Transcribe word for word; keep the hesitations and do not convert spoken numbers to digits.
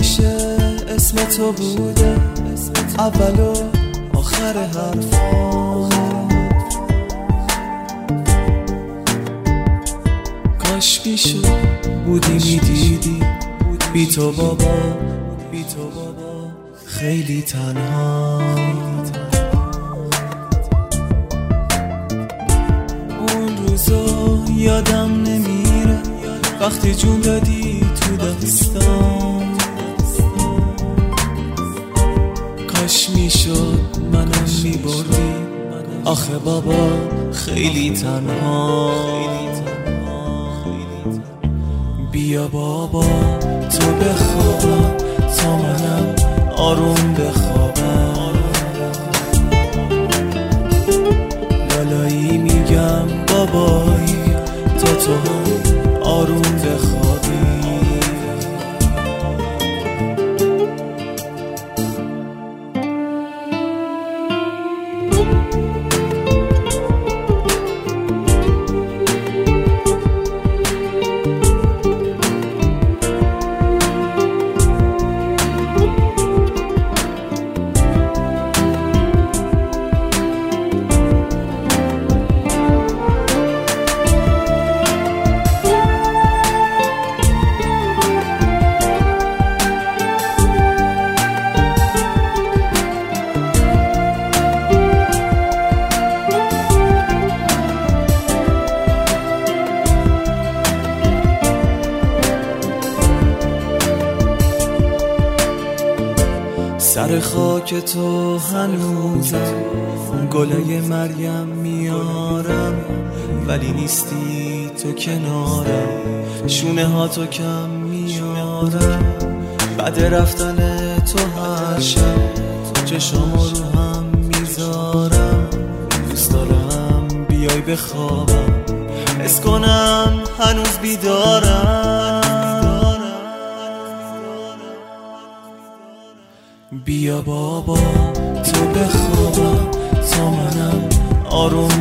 همیشه اسم تو بوده اول و آخر حرفا. کاش میشد بودی میدیدی بی تو بابا، بی تو بابا خیلی تنها. اون روزا یادم نمیره وقتی جون دادی تو دستام. کاش میشد منم میبردی آخه بابا خیلی تنها. بیا بابا تو بخوابم تا منم آروم بخوابم. لالایی میگم بابایی تا تو هم آروم بخوابی. سر خاک تو هنوزم گله مریم میارم، ولی نیستی تو کنارم شونه ها تو کم میارم. بعد رفتن تو هر شب چشامو رو هم میذارم. دوست دارم بیای بخوابم حس کنم هنوز بیدارم. بیا بابا تو بخوابم تا منم آروم